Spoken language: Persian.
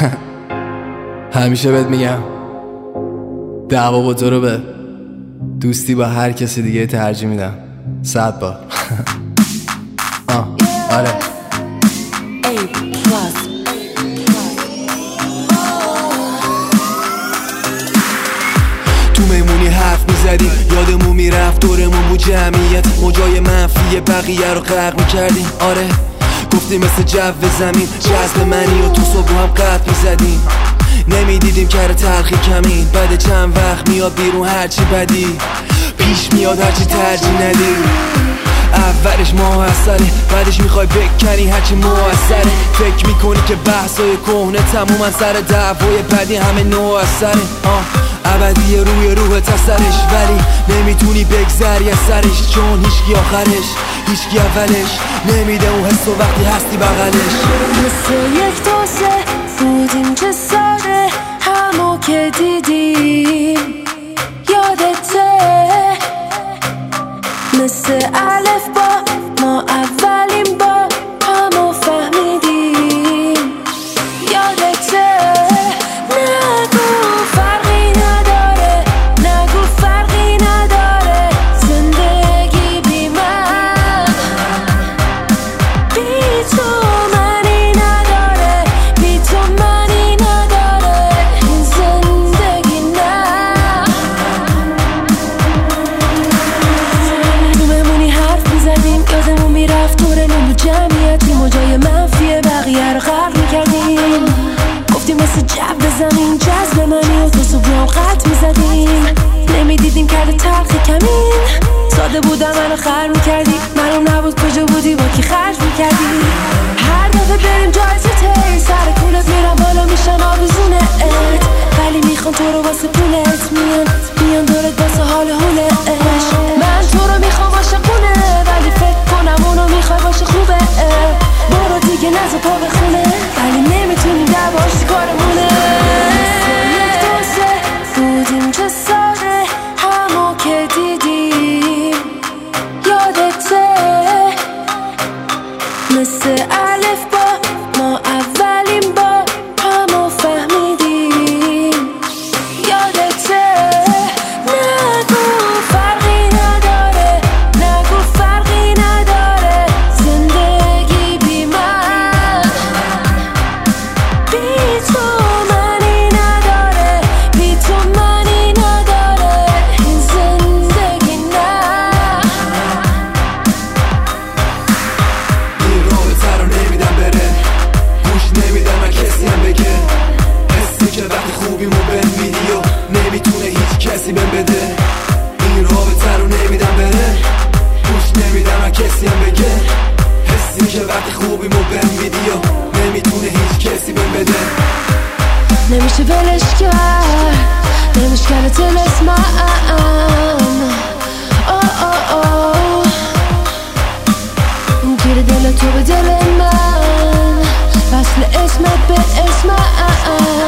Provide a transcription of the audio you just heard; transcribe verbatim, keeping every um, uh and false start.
همیشه بهت میگم دعوا با تو رو به دوستی با هر کسی دیگه ترجیح میدم صد بار. آه آره تو میمونی حرف میزدیم یادمون میرفت دورمون بود جمعیت موجای منفی بقیه رو غرق میکردیم. آره گفتیم مثل جو زمین جذب منی و تو صبح هم قد میزدیم نمیدیدیم کار تلخی کمین بعد چند وقت میاد بیرون هرچی بدی پیش میاد هرچی ترجیح ندی. اولش موثره بعدش میخوای بکنی هرچی موثره فکر میکنی که بحثای کهنه تموما سر دعوای بعدی همه نوع اثره آه ابدی روی روح تسرش ولی نمیتونی بگذری از سرش چون هیچکی آخرش هیچکی اولش نمیده اون حس و وقتی هستی بغلش. مثل یک دوسته بودیم چه ساده همو که دیدیم یادته مثل الف با ما اولین با همو فهمیدیم یادته نگو فرقی نداره نگو فرقی نداره زندگی بی من بی تو منی نداره بی تو منی نداره این زندگی نه. تو بمونی حرف میزدیم یادمون میرفت دورمون بود جمعیتی موجای منفی بقیه رو غرق میکردیم گفتیم مثل جو زمین جذب منی و تو صبح قد میزدیم نمیدیدیم کرده تلخی کمین ساده بودم منو خر میکردی معلوم نبود کجا بودی با کی خرج میکردی. هر دفعه بریم جایزه تی سر کولت میرم بالا میشم آویزونه ات ولی میخوام تو رو واسه پولت میان میان دورت واسه حال حولش من تو رو میخوام عاشقونه ولی فکر کنم اونو میخوای باشه خوبه برو دیگه نزا پا بخونه ولی نمیتونیم دعواش کارمونه. یک دوسته بودیم چه ساده همو که دیدیم یادته مثل الف با ما اولین با همو فهمیدیم یادته نگو فرقی نداره نگو فرقی نداره زندگی بی من بی تو منی نداره بی تو منی نداره این زندگی نه. این رابطه رو نمیدم بره گوش نمیدم من کسی هم بگه حسی که وقتی خوبیمو بهم میدی و نمیتونه هیچ کسی بهم بده. این رابطه رو نمیدم بره گوش نمیدم من کسی هم بگه حسی که وقتی خوبیمو بهم میدی و نمیتونه هیچ کسی بهم بده. نمیشه ولش کرد نمیشه تل اسمم آه آه آه گیر دل تو به دل من وصل اسمت به اسمم